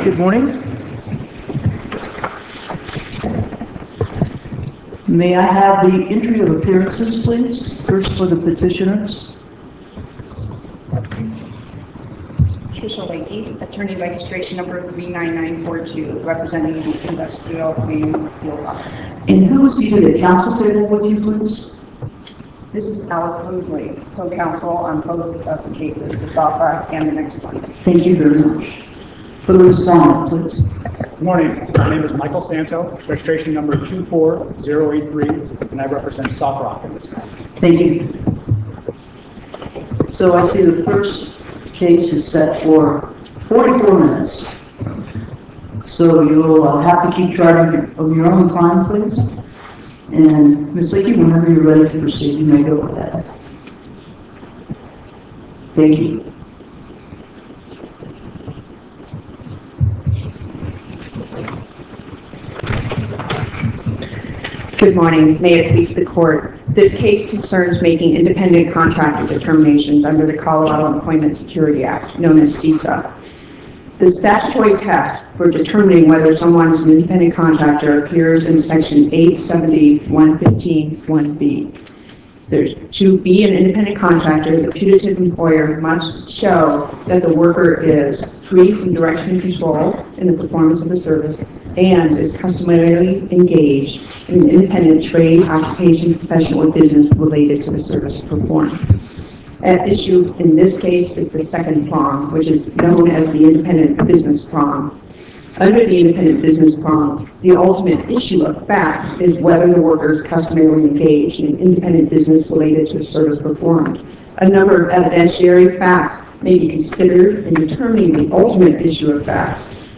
Good morning. May I have the entry of appearances, please? First for the petitioners. Trisha Lakey, attorney registration number 39942, representing the Industrial Green Field Office. And who is seated at council table with you, please? This is Alice Mosley, co-counsel on both of the cases, the SOFRA and the next one. Thank you very much. For the respondent, please. Good morning. My name is Michael Santo, registration number 24083, and I represent SOFRA in this matter. Thank you. So I see the first case is set for 44 minutes. So you'll have to keep track of your own time, please. And Ms. Leakey, whenever you're ready to proceed, you may go ahead. Thank you. Good morning. May it please the court. This case concerns making independent contractor determinations under the Colorado Employment Security Act, known as CESA. The statutory test for determining whether someone is an independent contractor appears in section 870.115.1b. To be an independent contractor, the putative employer must show that the worker is free from direction and control in the performance of the service and is customarily engaged in an independent trade, occupation, professional, or business related to the service performed. At issue in this case is the second prong, which is known as the independent business prong. Under the independent business prong, the ultimate issue of fact is whether the worker is customarily engaged in independent business related to the service performed. A number of evidentiary facts may be considered in determining the ultimate issue of fact.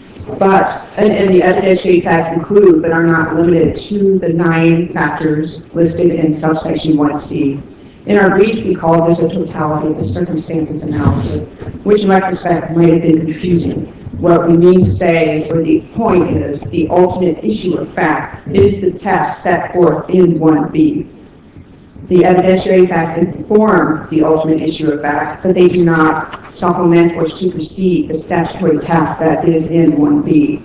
And the evidentiary facts include, but are not limited to, the 9 factors listed in subsection 1c. In our brief, we call this a totality of the circumstances analysis, which in retrospect might have been confusing. What we mean to say, or the point is, the ultimate issue of fact is the test set forth in 1b. The evidentiary facts inform the ultimate issue of fact, but they do not supplement or supersede the statutory test that is in 1b.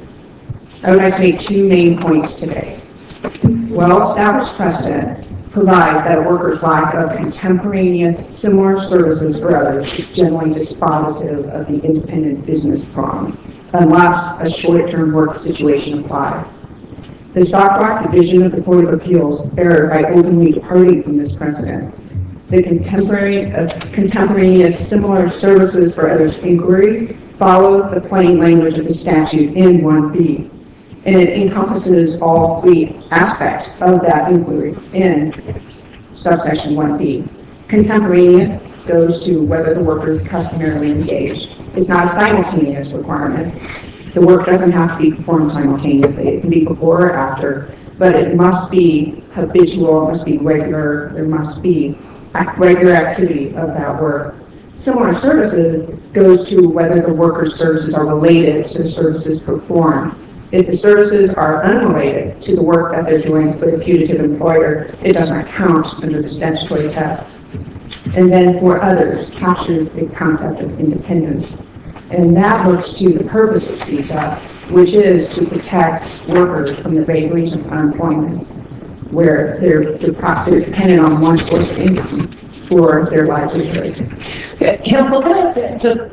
I would like to make 2 main points today. Well-established precedent provides that a worker's lack of contemporaneous similar services for others is generally dispositive of the independent business prong, unless a short-term work situation applies. The SOFRA division of the Court of Appeals erred by openly departing from this precedent. The contemporaneous similar services for others inquiry follows the plain language of the statute in 1b, and it encompasses all 3 aspects of that inquiry in subsection 1b. Contemporaneous goes to whether the worker is customarily engaged. It's not a simultaneous requirement. The work doesn't have to be performed simultaneously. It can be before or after, but it must be habitual, it must be regular, there must be regular activity of that work. Similar services goes to whether the worker's services are related to the services performed. If the services are unrelated to the work that they're doing for the putative employer, it doesn't count under the statutory test. And then for others, captures the concept of independence. And that looks to the purpose of CESA, which is to protect workers from the vagaries of unemployment, where they're dependent on one source of income for their livelihood. Okay. Counsel, can I just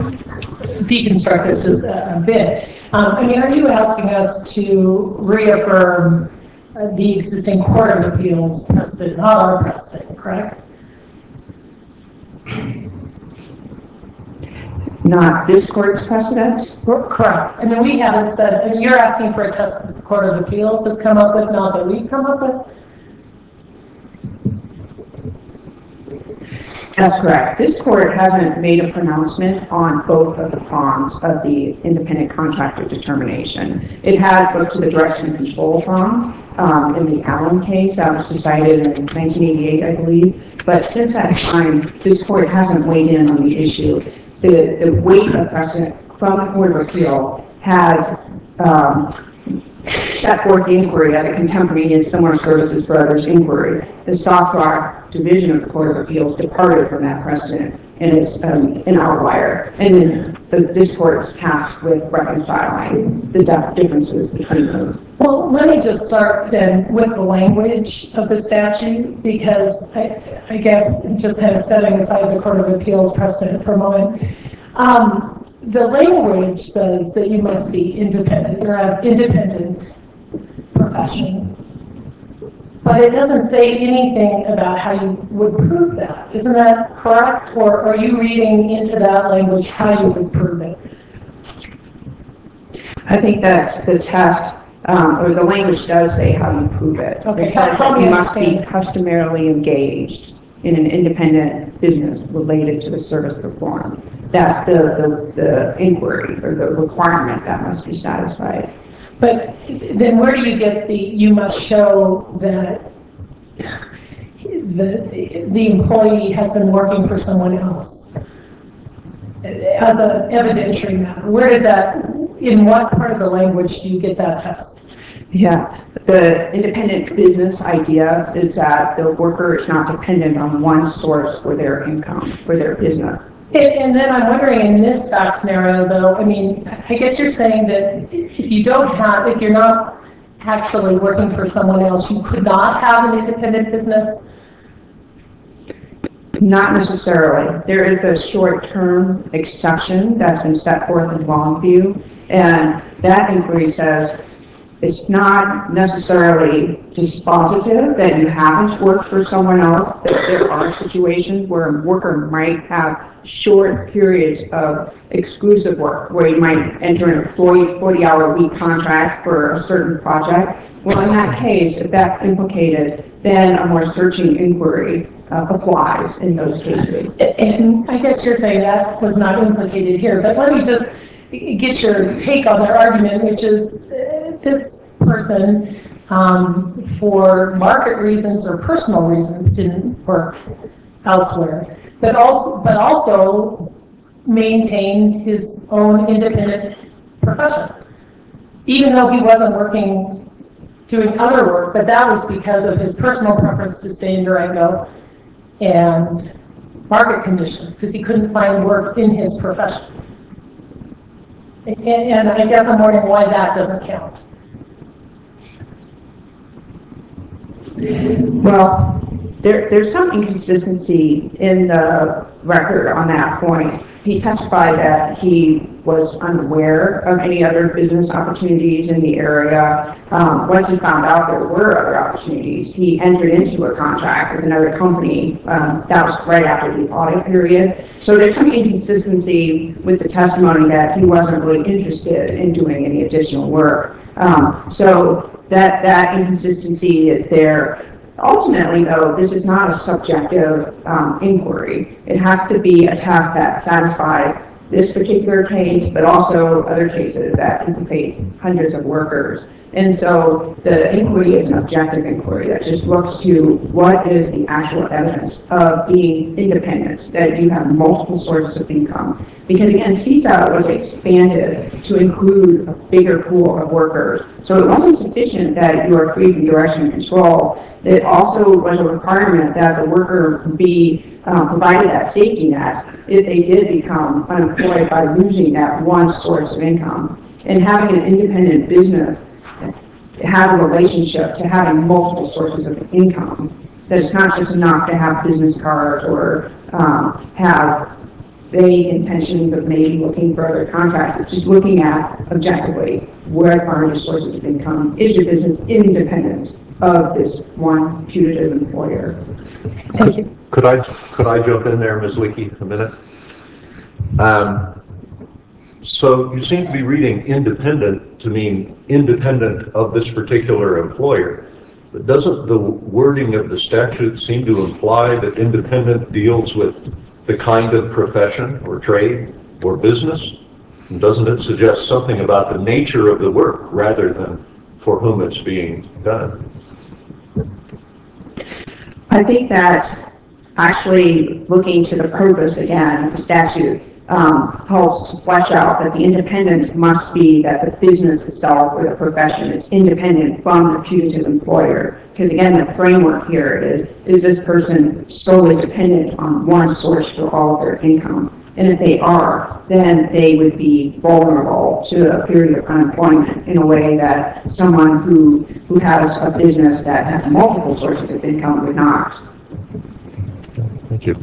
deconstruct this just a bit? Are you asking us to reaffirm the existing Court of Appeals precedent, not our precedent, correct? Not this court's precedent? Correct. We haven't said, you're asking for a test that the Court of Appeals has come up with, not that we've come up with? That's correct. This court hasn't made a pronouncement on both of the prongs of the independent contractor determination. It has looked to the direction and control prong in the Allen case that was decided in 1988, I believe. But since that time, this court hasn't weighed in on the issue. The weight of precedent from the Court of Appeal has set forth the inquiry as a contemporaneous similar services for others inquiry. The SOFRA division of the Court of Appeals departed from that precedent, and it's an outlier. And this court is tasked with reconciling the differences between those. Well, let me just start then with the language of the statute, because I guess just kind of setting aside the Court of Appeals precedent for a moment, the language says that you must be independent, you're an independent profession, but it doesn't say anything about how you would prove that. Isn't that correct? Or are you reading into that language how you would prove it? I think that's the test, or the language does say how you prove it. Okay, It says help that me you must be understand. customarily engaged in an independent business related to the service performed. That's the inquiry or the requirement that must be satisfied. But then where do you get you must show that the employee has been working for someone else as an evidentiary matter? Where does that, in what part of the language do you get that test? Yeah, the independent business idea is that the worker is not dependent on one source for their income, for their business. And then I'm wondering, in this fact scenario, though, I mean, I guess you're saying that if you're not actually working for someone else, you could not have an independent business? Not necessarily. There is a short-term exception that's been set forth in Longview, and that inquiry says it's not necessarily dispositive that you haven't worked for someone else, that there are situations where a worker might have short periods of exclusive work, where you might enter in a 40-hour-a-week contract for a certain project. Well, in that case, if that's implicated, then a more searching inquiry applies in those cases. And I guess you're saying that was not implicated here, but let me just get your take on their argument, which is this person, for market reasons or personal reasons, didn't work elsewhere, but also maintained his own independent profession, even though he wasn't doing other work, but that was because of his personal preference to stay in Durango and market conditions, because he couldn't find work in his profession. And I guess I'm wondering why that doesn't count. Well, there's some inconsistency in the record on that point. He testified that he was unaware of any other business opportunities in the area. Once he found out there were other opportunities, he entered into a contract with another company. That was right after the audit period. So there's some inconsistency with the testimony that he wasn't really interested in doing any additional work. So that inconsistency is there. Ultimately, though, this is not a subjective inquiry. It has to be a task that satisfies this particular case, but also other cases that implicate hundreds of workers. And so the inquiry is an objective inquiry that just looks to what is the actual evidence of being independent, that you have multiple sources of income. Because again, CSAT was expanded to include a bigger pool of workers. So it wasn't sufficient that you are free from direction and control. It also was a requirement that the worker be provided that safety net if they did become unemployed by losing that one source of income. And having an independent business have a relationship to having multiple sources of income. That it's not just enough to have business cards or have vague intentions of maybe looking for other contracts. It's just looking at objectively where are your sources of income. Is your business independent of this one putative employer? Thank you. Could I jump in there, Ms. Leakey, a minute? So you seem to be reading independent to mean independent of this particular employer. But doesn't the wording of the statute seem to imply that independent deals with the kind of profession or trade or business? And doesn't it suggest something about the nature of the work rather than for whom it's being done? I think that actually looking to the purpose again of the statute helps flesh out that the independence must be that the business itself or the profession is independent from the putative employer. Because again, the framework here is this person solely dependent on one source for all of their income? And if they are, then they would be vulnerable to a period of unemployment in a way that someone who has a business that has multiple sources of income would not. Thank you.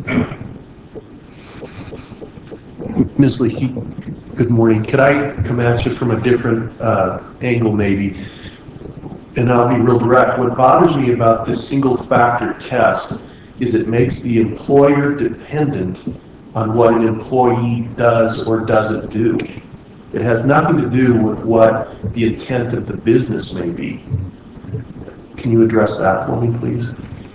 Ms. Leakey, good morning. Could I come at you from a different angle maybe? And I'll be real direct. What bothers me about this single factor test is it makes the employer dependent on what an employee does or doesn't do. It has nothing to do with what the intent of the business may be. Can you address that for me, please?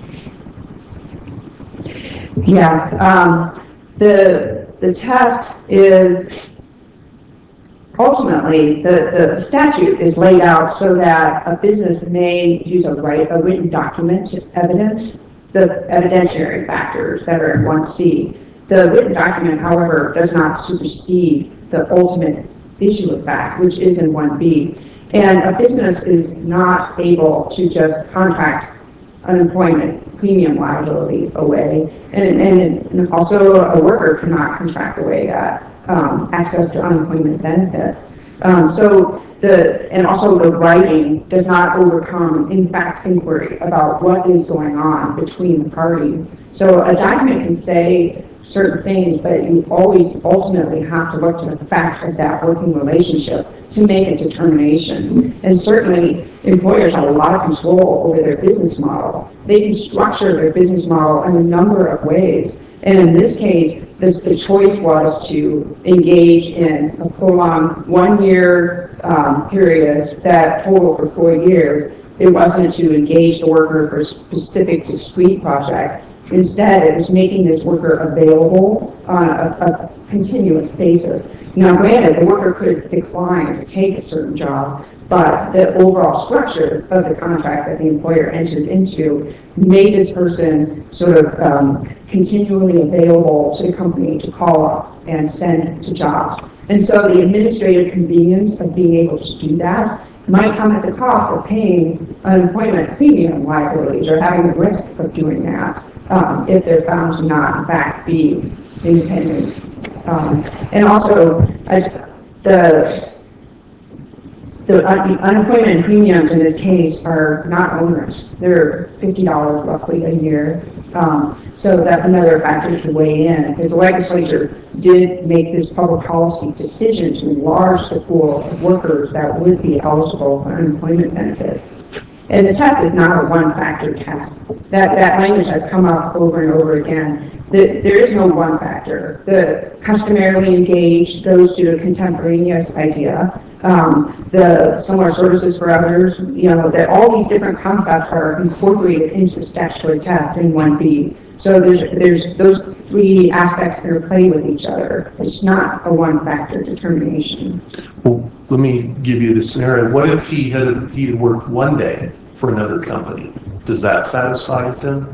Yeah, the test is ultimately the statute is laid out so that a business may use a written document to evidence the evidentiary factors that are in 1C. The written document, however, does not supersede the ultimate issue of fact, which is in 1B. And a business is not able to just contract unemployment premium liability away, and also a worker cannot contract away that access to unemployment benefit. And also the writing does not overcome in fact inquiry about what is going on between the parties. So a document can say certain things, but you always ultimately have to look to the facts of that working relationship to make a determination. And certainly employers have a lot of control over their business model. They can structure their business model in a number of ways. And in this case, the choice was to engage in a prolonged 1 year period that totaled for 4 years. It wasn't to engage the worker for a specific discrete project. Instead, it was making this worker available on a continuous basis. Now, granted, the worker could decline to take a certain job, but the overall structure of the contract that the employer entered into made this person sort of continually available to the company to call up and send to jobs. And so the administrative convenience of being able to do that might come at the cost of paying unemployment premium liabilities or having the risk of doing that if they're found to not, in fact, be independent. And also, the unemployment premiums in this case are not onerous. They're $50 roughly a year. So that's another factor to weigh in, because the legislature did make this public policy decision to enlarge the pool of workers that would be eligible for unemployment benefits. And the test is not a one-factor test. That language has come up over and over again. There is no one factor. The customarily engaged goes to a contemporaneous idea. The similar services for others, that all these different concepts are incorporated into the statutory test in 1B. So there's those three aspects that are playing with each other. It's not a one-factor determination. Well, let me give you the scenario. What if he had worked 1 day for another company? Does that satisfy it then?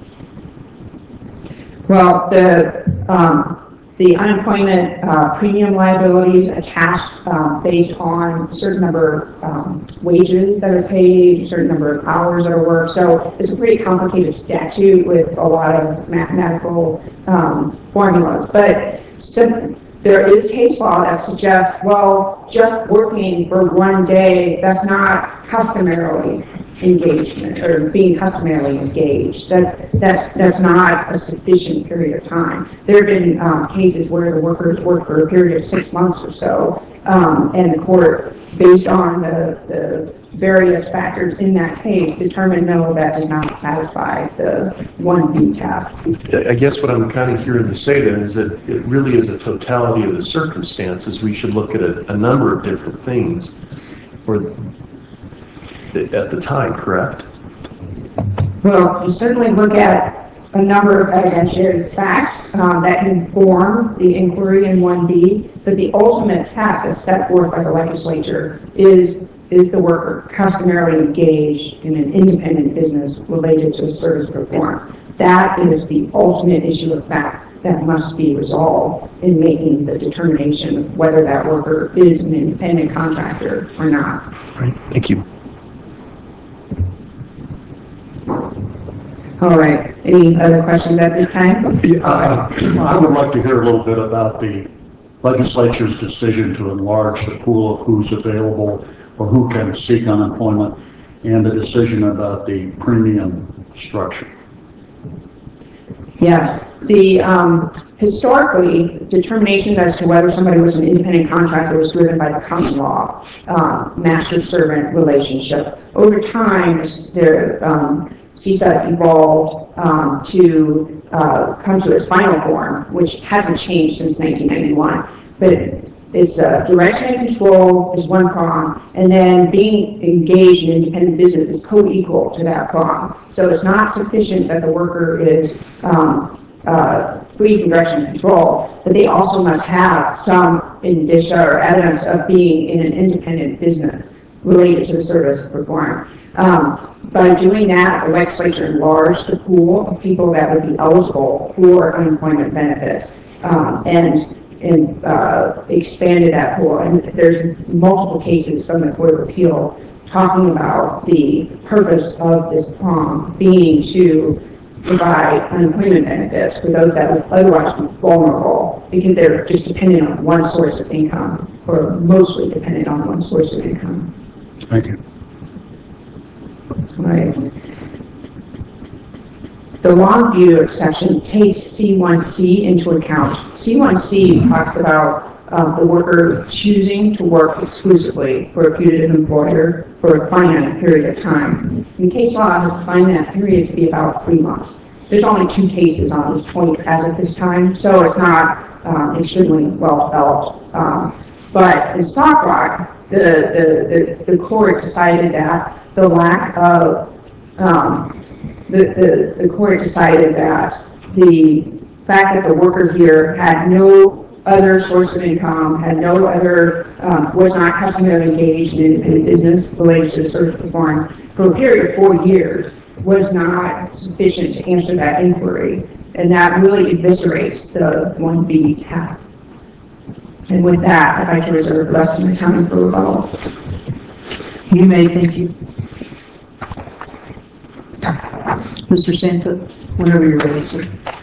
Well, the unemployment premium liabilities attached based on a certain number of wages that are paid, a certain number of hours that are worked. So it's a pretty complicated statute with a lot of mathematical formulas. But there is case law that suggests, well, just working for 1 day, that's not customarily engagement or being customarily engaged. That's not a sufficient period of time. There have been cases where the workers work for a period of 6 months or so, and the court, based on the various factors in that case, determined no, that does not satisfy the 1B task. I guess what I'm kind of hearing you say then is that it really is a totality of the circumstances. We should look at a number of different things at the time, correct? Well, you certainly look at a number of evidentiary facts that inform the inquiry in 1B, but the ultimate task as set forth by the legislature is the worker customarily engaged in an independent business related to a service performed. That is the ultimate issue of fact that must be resolved in making the determination of whether that worker is an independent contractor or not. Right. Thank you. All right. Any other questions at this time? I would like to hear a little bit about the legislature's decision to enlarge the pool of who's available or who can seek unemployment, and the decision about the premium structure. Yeah, historically, determination as to whether somebody was an independent contractor was driven by the common law, master-servant relationship. Over time, the CSUT evolved to come to its final form, which hasn't changed since 1991. But it's direction and control is one prong, and then being engaged in independent business is co-equal to that prong. So it's not sufficient that the worker is free from direction and control, but they also must have some indicia or evidence of being in an independent business related to the service performed. By doing that, the legislature enlarged the pool of people that would be eligible for unemployment benefits, and expanded that pool. And there's multiple cases from the Court of Appeal talking about the purpose of this prong being to provide unemployment benefits for those that would otherwise be vulnerable because they're just dependent on one source of income, or mostly dependent on one source of income. Thank you. Right. The Longview exception takes C1C into account. C1C talks about the worker choosing to work exclusively for a putative employer for a finite period of time. And case law has defined that period to be about 3 months. There's only 2 cases on this point as of this time, so it's not extremely well developed. But in SoftRock, the court decided that the lack of the court decided that the fact that the worker here had no other source of income, had no other, was not customarily engaged in independent business related to the service performed for a period of 4 years was not sufficient to answer that inquiry. And that really eviscerates the 1B test. And with that, I'd like to reserve the rest of my time for rebuttal. You may, thank you. Mr. Santa, whenever you're ready, sir.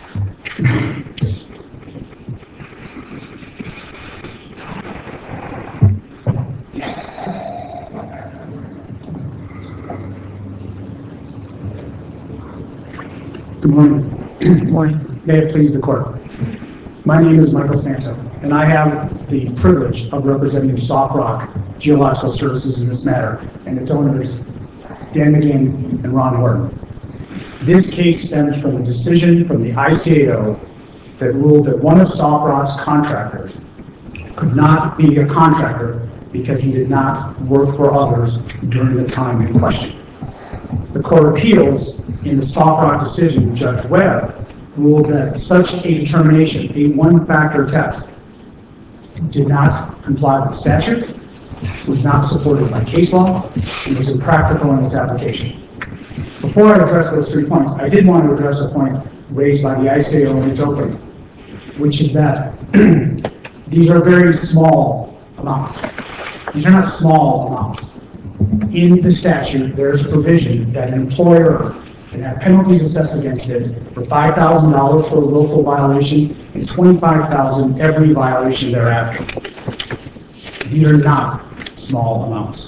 Good morning. Good morning. May it please the court. My name is Michael Santo, and I have the privilege of representing SoftRock Geological Services in this matter, and its owners, Dan McGinn and Ron Horton. This case stems from a decision from the ICAO that ruled that one of SoftRock's contractors could not be a contractor because he did not work for others during the time in question. The Court of Appeals, in the SoftRock decision, Judge Webb ruled that such a determination, a one-factor test, did not comply with the statute, was not supported by case law, and was impractical in its application. Before I address those 3 points, I did want to address a point raised by the ICAO in its opening, which is that these are very small amounts. These are not small amounts. In the statute, there's a provision that an employer can have penalties assessed against it for $5,000 for a willful violation and $25,000 every violation thereafter. These are not small amounts.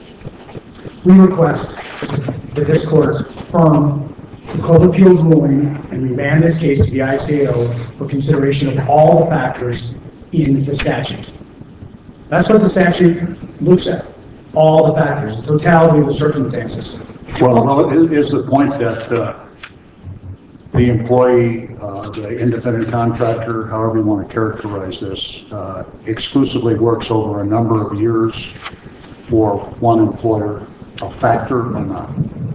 We request that this court affirm the Court of Appeals ruling and remand this case to the ICAO for consideration of all the factors in the statute. That's what the statute looks at. All the factors, the totality of the circumstances. Well, it is the point that the employee, the independent contractor, however you want to characterize this, exclusively works over a number of years for one employer, a factor or not?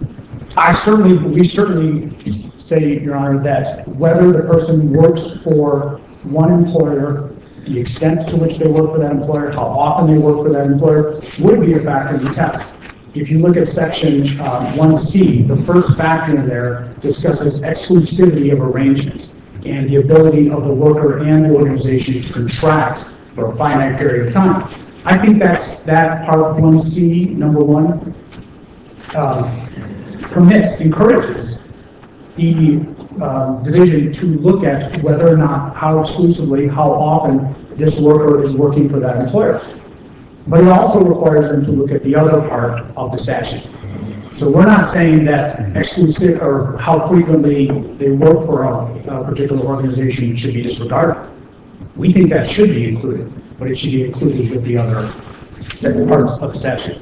We certainly say, Your Honor, that whether the person works for one employer, the extent to which they work for that employer, how often they work for that employer, would be a factor in the test. If you look at section 1C, the first factor in there discusses exclusivity of arrangements and the ability of the worker and the organization to contract for a finite period of time. I think that part of 1C, number 1, encourages the division to look at whether or not, how exclusively, how often this worker is working for that employer. But it also requires them to look at the other part of the statute. So we're not saying that exclusive or how frequently they work for a particular organization should be disregarded. We think that should be included, but it should be included with the other parts of the statute.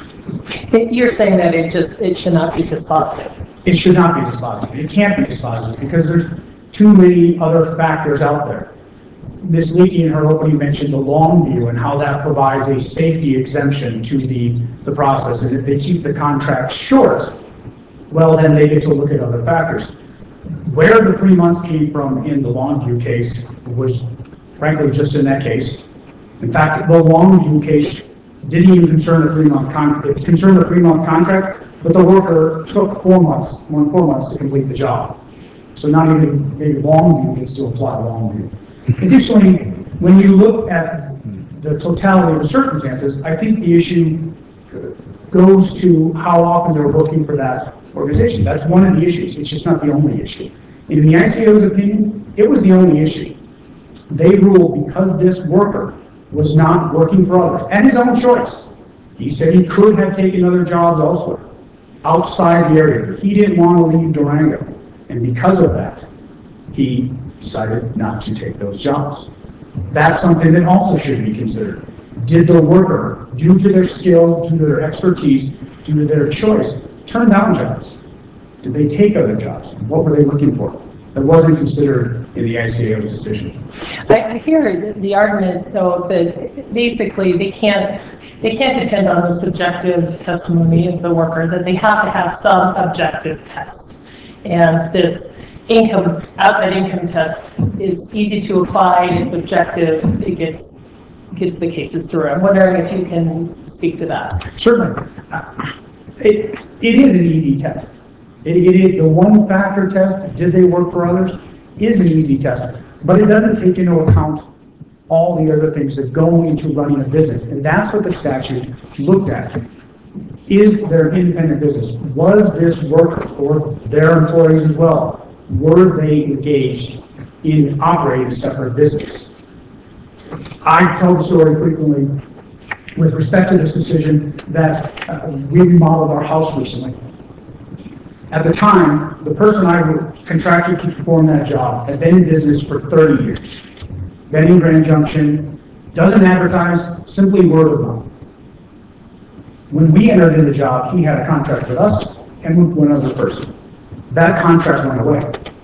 You're saying that it should not be dispositive. It should not be dispositive. It can't be dispositive because there's too many other factors out there. Ms. Leakey in her opening mentioned the long view and how that provides a safety exemption to the process. And if they keep the contract short, well, then they get to look at other factors. Where the 3 months came from in the Longview case was frankly just in that case. In fact, the Longview case didn't even concern a 3-month contract. It concerned a 3-month contract, but the worker took 4 months, more than 4 months to complete the job. So not even maybe Longview gets to apply Longview. Additionally, when you look at the totality of the circumstances, I think the issue goes to how often they're working for that organization. That's one of the issues. It's just not the only issue. In the ICO's opinion, it was the only issue. They ruled because this worker was not working for others, at his own choice. He said he could have taken other jobs elsewhere, outside the area. He didn't want to leave Durango. And because of that, he decided not to take those jobs. That's something that also should be considered. Did the worker, due to their skill, due to their expertise, due to their choice, turn down jobs? Did they take other jobs? What were they looking for? That wasn't considered in the ICAO's decision. I hear the argument, though, that basically they can't depend on the subjective testimony of the worker, that they have to have some objective test. And this outside income test is easy to apply, it's objective, it gets the cases through. I'm wondering if you can speak to that. Certainly. It is an easy test. The one factor test, did they work for others, is an easy test, but it doesn't take into account all the other things that go into running a business. And that's what the statute looked at. Is there an independent business? Was this worker or their employees as well, were they engaged in operating a separate business? I tell the story frequently with respect to this decision that we remodeled our house recently. At the time, the person I contracted to perform that job had been in business for 30 years. Been in Grand Junction, doesn't advertise, simply word of mouth. When we entered in the job, he had a contract with us and with one other person. That contract went away.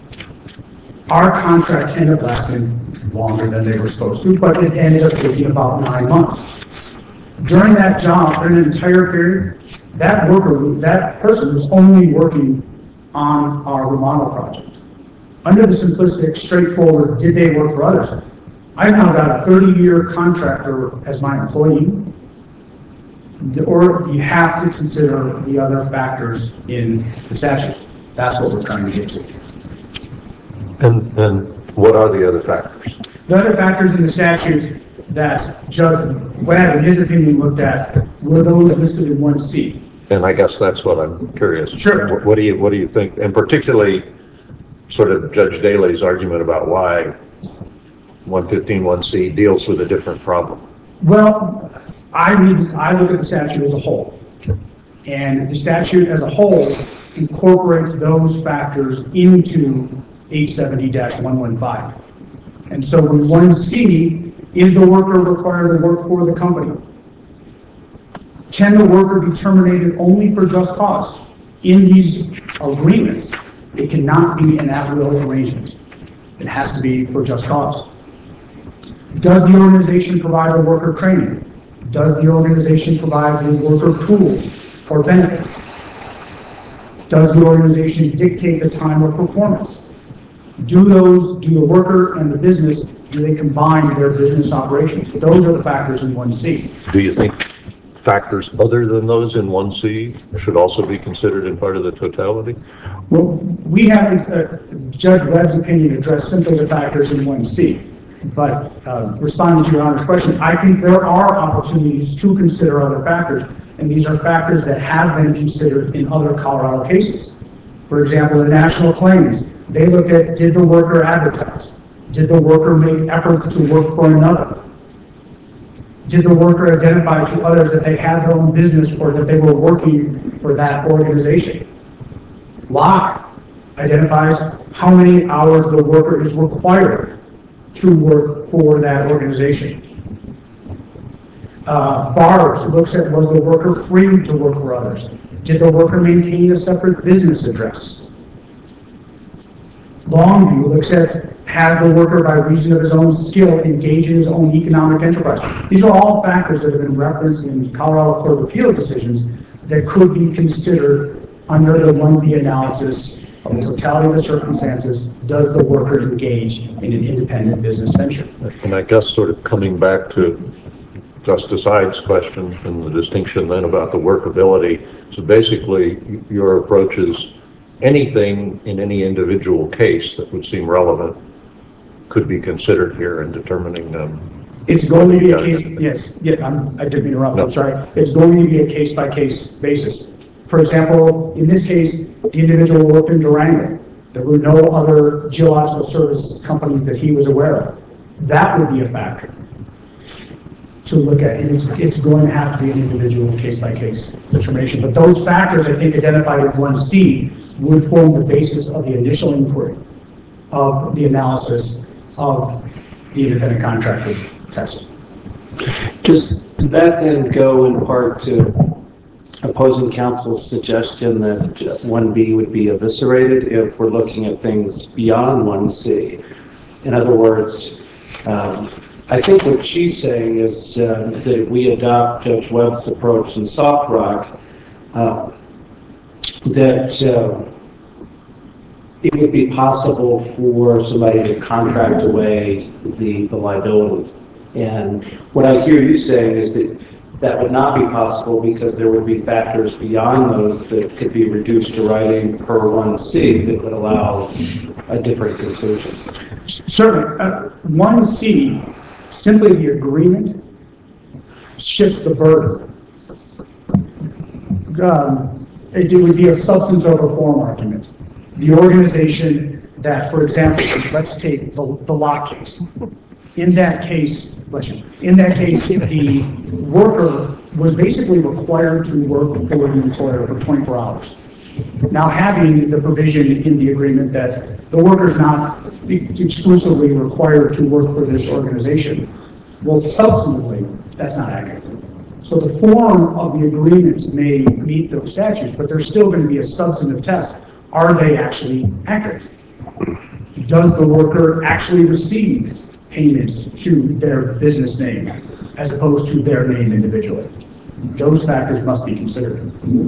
Our contract ended up lasting longer than they were supposed to, but it ended up taking about 9 months. During that job, during an entire period, that person was only working on our remodel project. Under the simplistic, straightforward, did they work for others? I've now got a 30-year contractor as my employee, or you have to consider the other factors in the statute. That's what we're trying to get to. And what are the other factors? The other factors in the statute that Judge Webb, in his opinion, looked at were those listed in 1C. And I guess that's what I'm curious. Sure. What do you think? And particularly sort of Judge Daley's argument about why 115.1C deals with a different problem. Well, I look at the statute as a whole. And the statute as a whole incorporates those factors into 870-115. And so in 1C, is the worker required to work for the company? Can the worker be terminated only for just cause? In these agreements, it cannot be an at-will arrangement. It has to be for just cause. Does the organization provide the worker training? Does the organization provide the worker tools or benefits? Does the organization dictate the time of performance? Do the worker and the business, do they combine their business operations? Those are the factors in 1C. Do you think factors other than those in 1C should also be considered in part of the totality? Well, we haven't, Judge Webb's opinion addressed simply the factors in 1C. But responding to Your Honor's question, I think there are opportunities to consider other factors, and these are factors that have been considered in other Colorado cases. For example, the national claims, they looked at, did the worker advertise? Did the worker make efforts to work for another? Did the worker identify to others that they had their own business or that they were working for that organization? Locke identifies how many hours the worker is required to work for that organization. Bars looks at, was the worker free to work for others? Did the worker maintain a separate business address? Longview looks at, has the worker, by reason of his own skill, engaged in his own economic enterprise? These are all factors that have been referenced in Colorado Court of Appeals decisions that could be considered under the 1B analysis of the totality of the circumstances. Does the worker engage in an independent business venture? And I guess sort of coming back to Justice Hyde's question and the distinction then about the workability. So basically, your approach is anything in any individual case that would seem relevant could be considered here in determining It's going to be a case, yes, yeah, I didn't interrupt, I'm sorry. It's going to be a case-by-case basis. For example, in this case, the individual worked in Durango. There were no other geological service companies that he was aware of. That would be a factor to look at, and it's going to have to be an individual case-by-case determination. But those factors, I think, identified in 1C would form the basis of the initial inquiry of the analysis of the independent contractor test. Does that then go in part to opposing counsel's suggestion that 1B would be eviscerated if we're looking at things beyond 1C? In other words, I think what she's saying is that if we adopt Judge Webb's approach in Soft Rock, that it would be possible for somebody to contract away the liability. And what I hear you saying is that that would not be possible because there would be factors beyond those that could be reduced to writing per 1C that would allow a different conclusion. Certainly. 1C, simply the agreement shifts the burden. It would be a substance over form argument. The organization that, for example, let's take the Locke case. In that case, the worker was basically required to work for the employer for 24 hours. Now, having the provision in the agreement that the worker is not exclusively required to work for this organization, well, substantively, that's not accurate. So the form of the agreement may meet those statutes, but there's still going to be a substantive test. Are they actually accurate? Does the worker actually receive payments to their business name as opposed to their name individually? Those factors must be considered.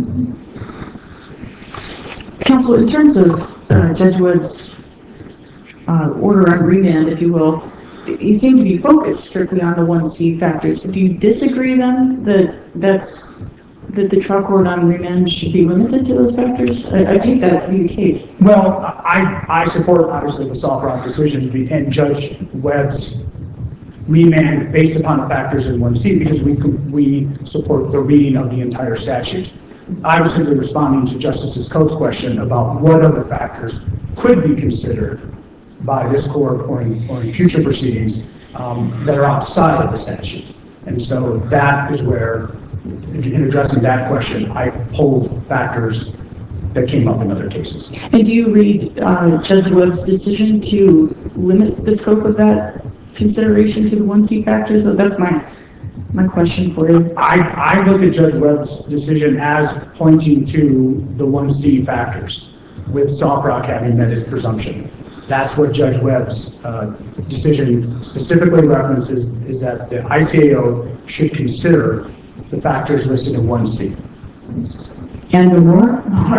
Counsel, in terms of Judge Wood's order on remand, if you will, he seemed to be focused strictly on the 1C factors. Do you disagree then that the trial court on remand should be limited to those factors? I take that to be the case. Well, I support, obviously, the Soft Rock decision and Judge Webb's remand based upon the factors in 1C because we support the reading of the entire statute. I was simply responding to Justice Coates' question about what other factors could be considered by this court or in future proceedings that are outside of the statute. And so that is where, in addressing that question, I pulled factors that came up in other cases. And do you read Judge Webb's decision to limit the scope of that consideration to the 1C factors? So that's my question for you. I look at Judge Webb's decision as pointing to the 1C factors, with Soft Rock having met its presumption. That's what Judge Webb's decision specifically references, is that the ICAO should consider the factors listed in 1C. And the more?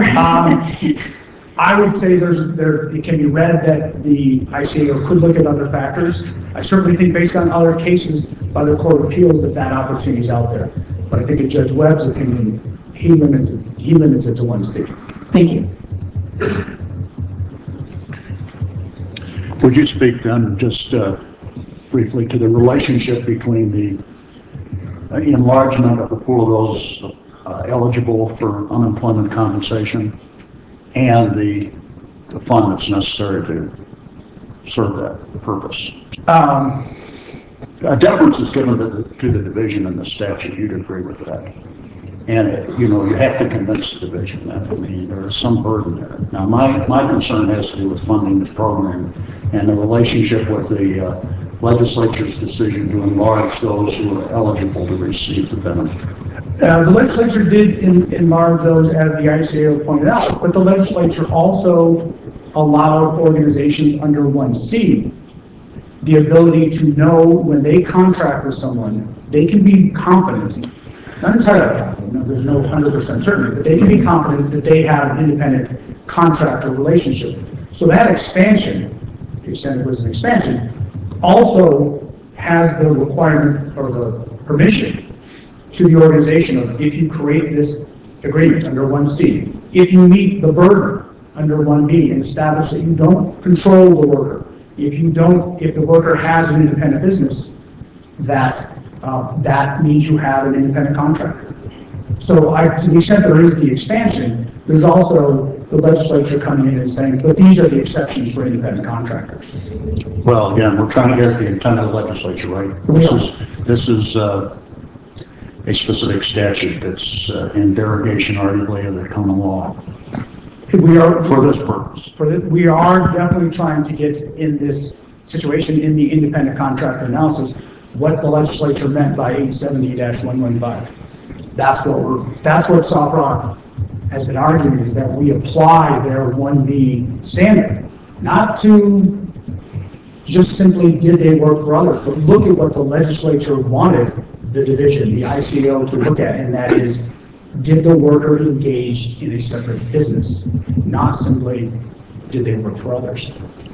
I would say it can be read that the ICAO could look at other factors. I certainly think based on other cases by the Court of Appeals that opportunity is out there. But I think in Judge Webb's opinion, he limits it to 1C. Thank you. Would you speak then just briefly to the relationship between the enlargement of the pool of those eligible for unemployment compensation and the fund that's necessary to serve that purpose. A deference is given to the division in the statute. You'd agree with that. And, you have to convince the division that. I mean, there is some burden there. Now, my concern has to do with funding the program and the relationship with the legislature's decision to enlarge those who are eligible to receive the benefit. The legislature did enlarge those, as the ICAO pointed out, but the legislature also allowed organizations under 1C the ability to know when they contract with someone, they can be confident, not entirely confident, there's no 100% certainty, but they can be confident that they have an independent contractor relationship. So that expansion, the extent it was an expansion, also has the requirement or the permission to the organization of, if you create this agreement under 1C, if you meet the burden under 1B and establish that you don't control the worker, if the worker has an independent business, that means you have an independent contractor. So to the extent there is the expansion, there's also the legislature coming in and saying, but these are the exceptions for independent contractors. Well, again, we're trying to get at the intent of the legislature, right? This is a specific statute that's in derogation, arguably, of the common law. We are, for this purpose. We are definitely trying to get in this situation in the independent contractor analysis what the legislature meant by 870-115. That's what SOFROC has been arguing, is that we apply their 1B standard, not to just simply did they work for others, but look at what the legislature wanted the division, the ICO, to look at, and that is, did the worker engage in a separate business? Not simply, did they work for others?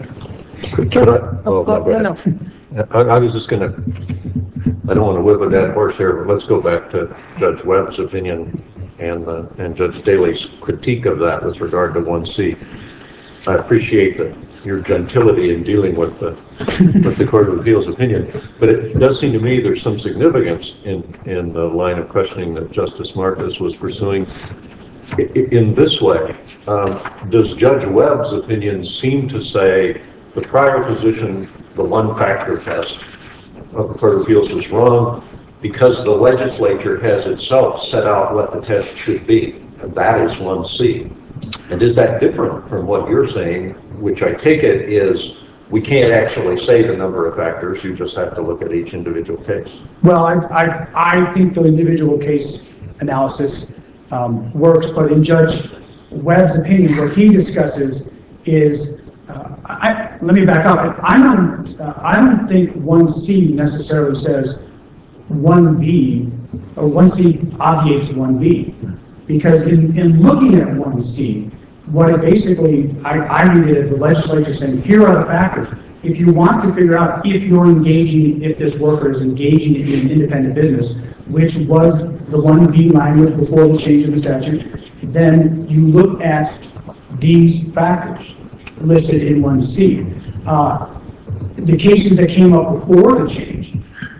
I was just going to, I don't want to whip a dead horse here, but let's go back to Judge Webb's opinion and Judge Daly's critique of that with regard to 1C. I appreciate your gentility in dealing with the Court of Appeals opinion, but it does seem to me there's some significance in the line of questioning that Justice Marcus was pursuing. In this way, does Judge Webb's opinion seem to say the prior position, the one-factor test of the Court of Appeals, was wrong because the legislature has itself set out what the test should be, and that is 1C? And is that different from what you're saying, which I take it is we can't actually say the number of factors, you just have to look at each individual case? Well, I think the individual case analysis works, but in Judge Webb's opinion, what he discusses is, let me back up. I don't think 1C necessarily says 1B, or 1C obviates 1B. Because in looking at 1C, what it basically, I read it as the legislature saying, here are the factors. If you want to figure out if this worker is engaging in an independent business, which was the 1B language before the change in the statute, then you look at these factors listed in 1C. The cases that came up before the change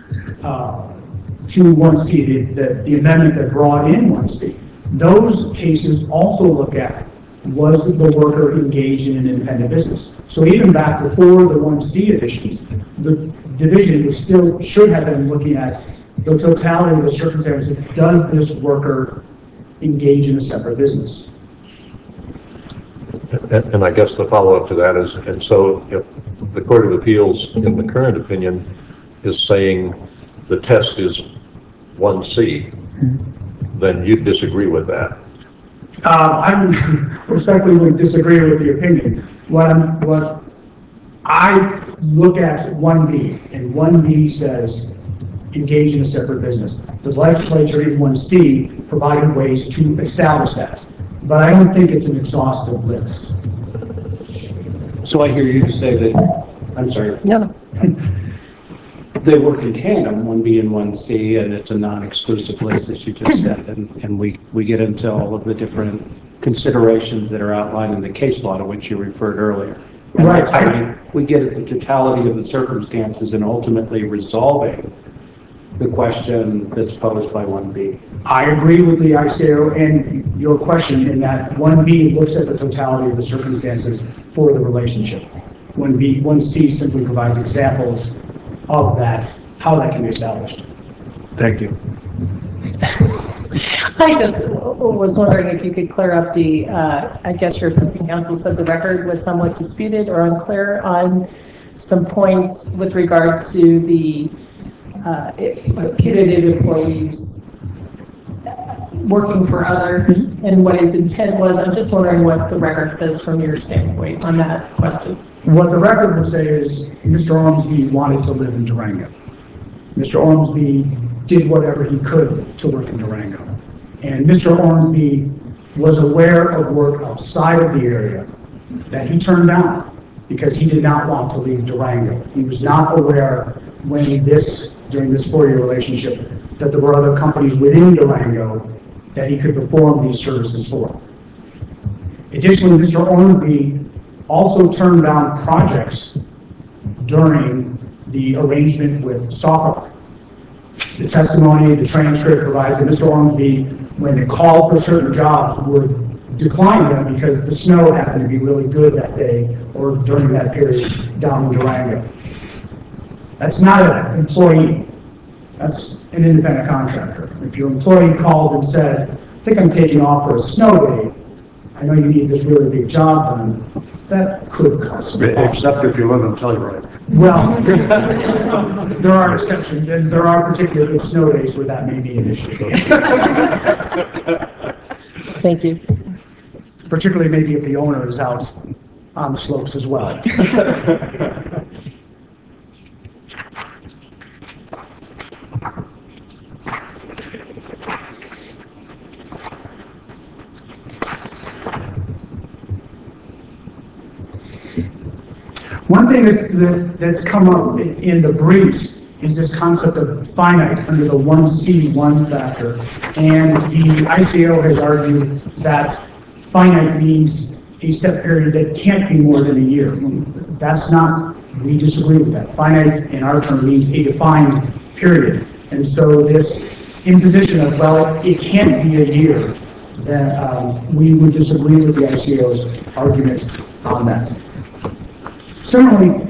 to 1C, the amendment that brought in 1C, those cases also look at, was the worker engaged in an independent business? So even back before the 1C additions, the division should have been looking at the totality of the circumstances. Does this worker engage in a separate business? And I guess the follow-up to that is, and so if the Court of Appeals, in the current opinion, is saying the test is 1C, then you disagree with that? I respectfully would disagree with the opinion. What I look at 1B, and 1B says engage in a separate business. The legislature in 1C provided ways to establish that, but I don't think it's an exhaustive list. So I hear you say that, I'm sorry. No. They work in tandem, 1B and 1C, and it's a non-exclusive list, as you just said, and we get into all of the different considerations that are outlined in the case law to which you referred earlier. And Right. that's how we get at the totality of the circumstances and ultimately resolving the question that's posed by 1B. I agree with the ICAO and your question in that 1B looks at the totality of the circumstances for the relationship. 1C simply provides examples of that, how that can be established. Thank you. I just was wondering if you could clear up the, I guess your opposing counsel said the record was somewhat disputed or unclear on some points with regard to the putative employees working for others and what his intent was. I'm just wondering what the record says from your standpoint on that question. What the record would say is Mr. Ormsby wanted to live in Durango. Mr. Ormsby did whatever he could to work in Durango. And Mr. Ormsby was aware of work outside of the area that he turned down because he did not want to leave Durango. He was not aware during this 4-year relationship that there were other companies within Durango that he could perform these services for. Additionally, Mr. Ormsby also turned down projects during the arrangement with SOFROC. The testimony, the transcript provides that Mr. Ormsby, when they called for certain jobs, would decline them because the snow happened to be really good that day or during that period down in Durango. That's not an employee. That's an independent contractor. If your employee called and said, I think I'm taking off for a snow day, I know you need this really big job done, that could cause some problems. Except if you live in Telluride. Well, there are exceptions, and there are particular snow days where that may be an issue. Thank you. Particularly maybe if the owner is out on the slopes as well. One thing that's come up in the briefs is this concept of finite under the 1C1 factor. And the ICAO has argued that finite means a set period that can't be more than a year. That's not, we disagree with that. Finite in our term means a defined period. And so this imposition of, well, it can't be a year, that we would disagree with the ICAO's argument on that. Similarly,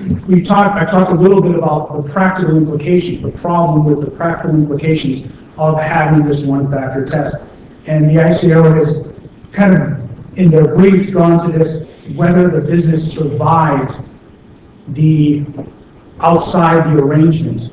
I talked a little bit about the practical implications, the problem with the practical implications of having this one-factor test. And the ICAO has kind of, in their briefs, gone to this, whether the business survived the outside the arrangement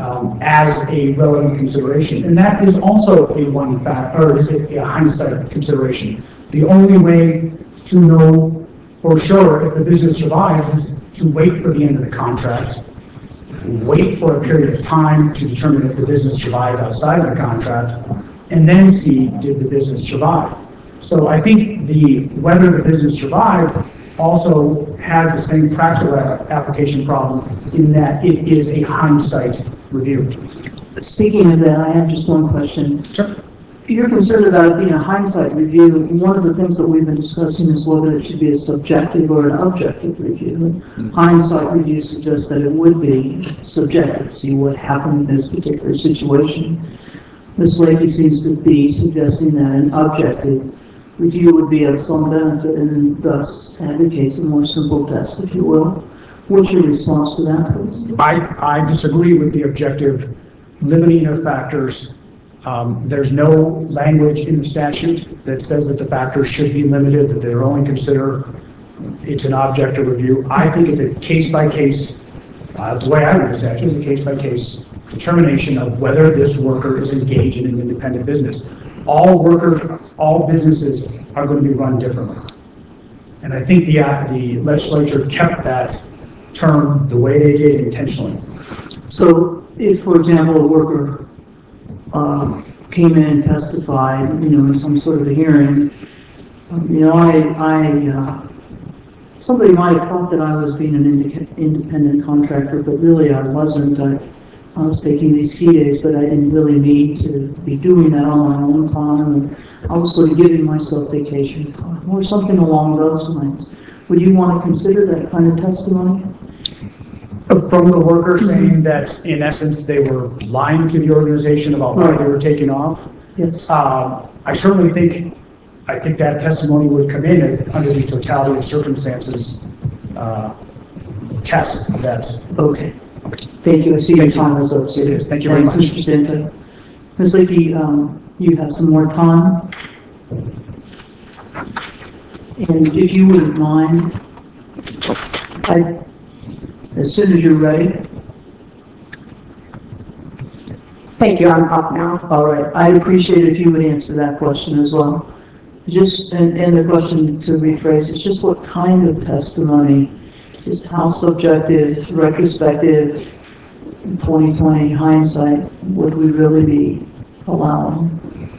as a relevant consideration. And that is also a one-factor, or is it a hindsight consideration? The only way to know for sure if the business survives is to wait for the end of the contract, wait for a period of time to determine if the business survived outside of the contract, and then see did the business survive. So I think whether the business survived also has the same practical application problem in that it is a hindsight review. Speaking of that, I have just one question. Sure. You're concerned about it being a hindsight review. One of the things that we've been discussing is whether it should be a subjective or an objective review. Hindsight review suggests that it would be subjective, see what happened in this particular situation. Ms. Lakey seems to be suggesting that an objective review would be of some benefit and thus advocates a more simple test, if you will. What's your response to that, please? I disagree with the objective limiting of factors. There's no language in the statute that says that the factors should be limited, that they're only considered, it's an objective review. I think it's a case-by-case, the way I read the statute is a case-by-case determination of whether this worker is engaged in an independent business. All businesses are going to be run differently. And I think the legislature kept that term the way they did intentionally. So if, for example, a worker came in and testified, in some sort of a hearing, somebody might have thought that I was being an independent contractor, but really I wasn't. I was taking these ski days, but I didn't really need to be doing that on my own time. And I was sort of giving myself vacation time or something along those lines. Would you want to consider that kind of testimony? From the worker saying that, in essence, they were lying to the organization about why they were taking off. Yes. I certainly think, that testimony would come in as under the totality of circumstances test that. Okay. Thank you. I see your time is up. It is. Thank you very much. Mr. Zinta. Ms. Leakey, you have some more time. And if you wouldn't mind, as soon as you're ready. Thank you, I'm up now. All right. I'd appreciate it if you would answer that question as well. Just, and the question to rephrase is just what kind of testimony, just how subjective, retrospective, 2020 hindsight would we really be allowing?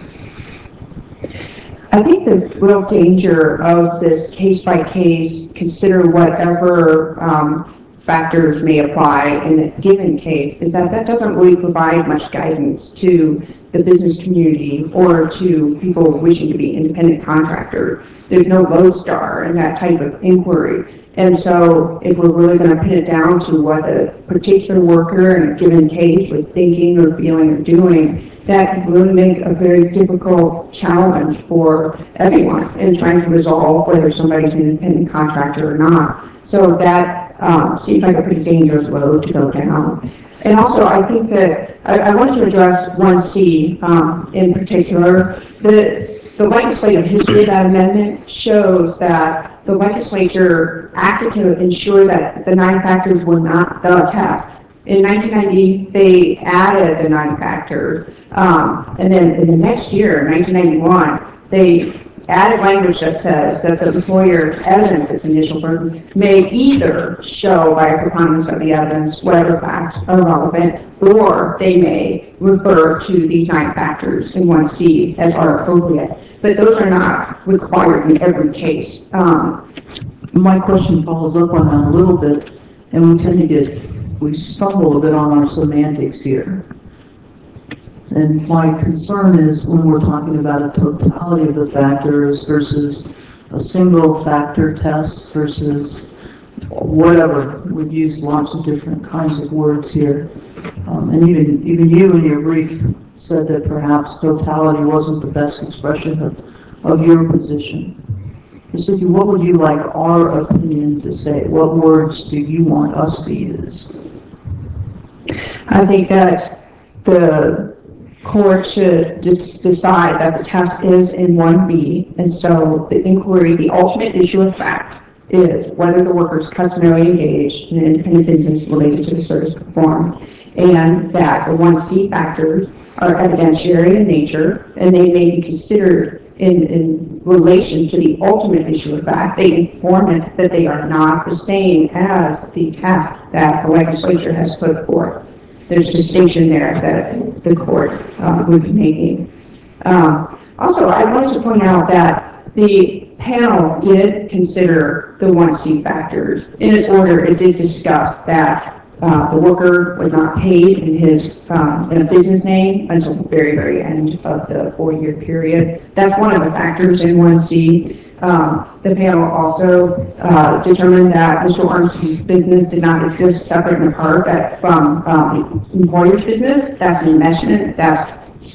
I think the real danger of this case-by-case, consider whatever factors may apply in a given case, is that that doesn't really provide much guidance to the business community or to people wishing to be independent contractors. There's no lodestar in that type of inquiry. And so if we're really going to pin it down to what a particular worker in a given case was thinking or feeling or doing, that could really make a very difficult challenge for everyone in trying to resolve whether somebody's an independent contractor or not. So that seems like a pretty dangerous road to go down. And also, I think that I wanted to address 1C in particular. The legislative history of that amendment shows that the legislature acted to ensure that the 9 factors were not the test. In 1990, they added the 9 factors, and then in the next year, 1991, they added language that says that the employer evidence its initial burden may either show by a preponderance of the evidence whatever facts are relevant, or they may refer to these 9 factors in 1C as are appropriate. But those are not required in every case. My question follows up on that a little bit, and we stumble a bit on our semantics here. And my concern is when we're talking about a totality of the factors versus a single factor test versus whatever. We've used lots of different kinds of words here. And even you in your brief said that perhaps totality wasn't the best expression of your position. So what would you like our opinion to say? What words do you want us to use? I think that the court should decide that the test is in 1B, and so the inquiry, the ultimate issue of fact, is whether the worker is customarily engaged in an independent business related to the service performed, and that the 1C factors are evidentiary in nature, and they may be considered in relation to the ultimate issue of fact. They inform it that they are not the same as the test that the legislature has put forth. There's a distinction there that the court would be making. Also, I wanted to point out that the panel did consider the 1C factors. In its order, it did discuss that the worker was not paid in a business name until the very, very end of the 4-year period. That's one of the factors in 1C. The panel also determined that Mr. Armstrong's business did not exist separate and apart from the employer's business. That's an enmeshment. That's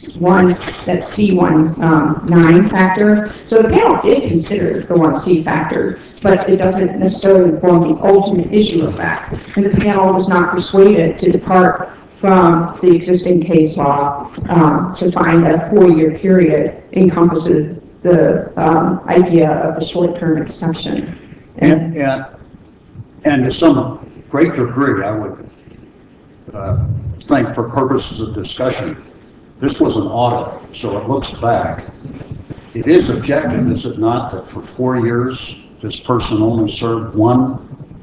C19 factor. So the panel did consider the 1C factor, but it doesn't necessarily inform the ultimate issue of fact. And the panel was not persuaded to depart from the existing case law to find that a 4-year period encompasses the idea of the short-term exception. And to some great degree, I would think for purposes of discussion, this was an audit, so it looks back. It is objective, is it not, that for 4 years, this person only served one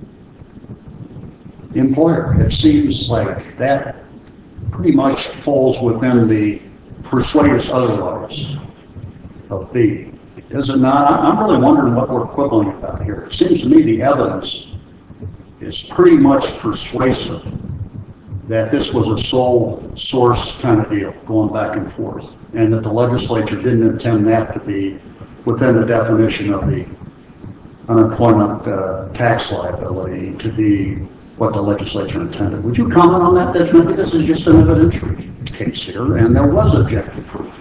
employer? It seems like that pretty much falls within the persuade us otherwise of B. Is it not? I'm really wondering what we're quibbling about here. It seems to me the evidence is pretty much persuasive that this was a sole source kind of deal going back and forth, and that the legislature didn't intend that to be within the definition of the unemployment tax liability to be what the legislature intended. Would you comment on that, Desmond? This is just an evidentiary case here, and there was objective proof.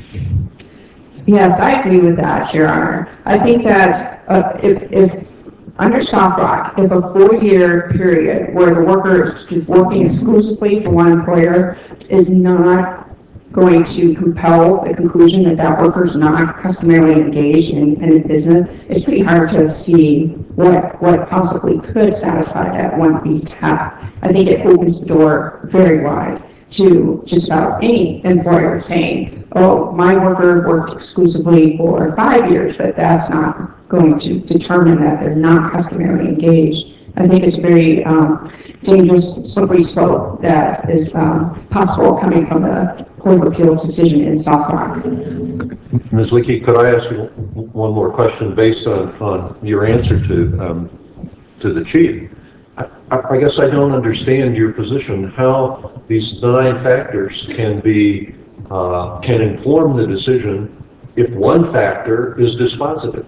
Yes, I agree with that, Your Honor. I think that if under SOFROC, if a 4-year period where the worker is working exclusively for one employer is not going to compel the conclusion that that worker is not customarily engaged in independent business, it's pretty hard to see what possibly could satisfy that 1B tap. I think it opens the door very wide to just about any employer saying, oh, my worker worked exclusively for 5 years, but that's not going to determine that they're not customarily engaged. I think it's a very dangerous, slippery slope that is possible coming from the Court of Appeals decision in SOFROC. Ms. Leakey, could I ask you one more question based on your answer to the chief? I guess I don't understand your position, how these 9 factors can inform the decision if one factor is dispositive.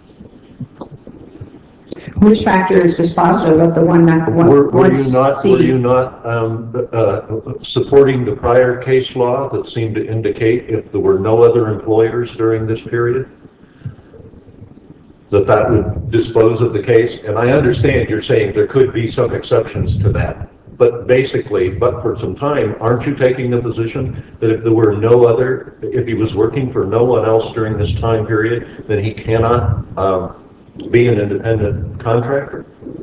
Which factor is dispositive of the one that Were you not supporting the prior case law that seemed to indicate if there were no other employers during this period, that would dispose of the case? And I understand you're saying there could be some exceptions to that, but basically, but for some time, aren't you taking the position that if there were no other, if he was working for no one else during this time period, then he cannot be an independent contractor?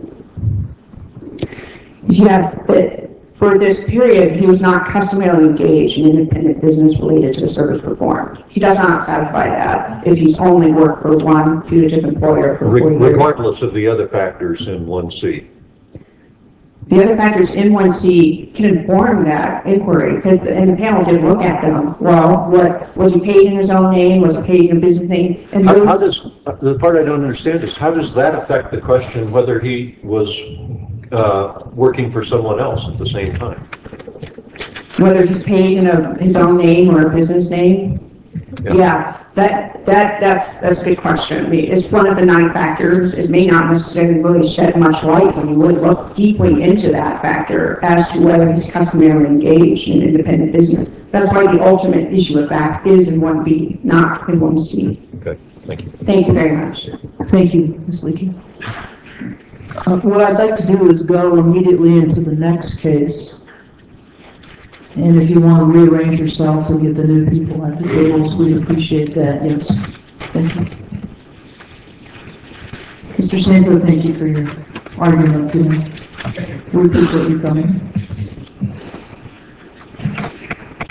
Yes, but for this period, he was not customarily engaged in independent business related to the service performed. He does not satisfy that if he's only worked for one putative employer for 4 years. Regardless of the other factors in 1C. The other factors in 1C can inform that inquiry, and the panel did look at them. Well, what was he paid in his own name? Was he paid in a business name? And how does, the part I don't understand is, how does that affect the question whether he was working for someone else at the same time? Whether he's paid in his own name or a business name? Yeah, that's a good question. I mean, it's one of the 9 factors. It may not necessarily really shed much light when you really look deeply into that factor as to whether he's customarily engaged in independent business. That's why the ultimate issue of fact is in 1B, not in 1C. Okay, thank you. Thank you very much. Thank you, Ms. Leakey. What I'd like to do is go immediately into the next case. And if you want to rearrange yourself and get the new people at the tables, we'd appreciate that, yes. Thank you. Mr. Santo, thank you for your argument today. We appreciate you coming.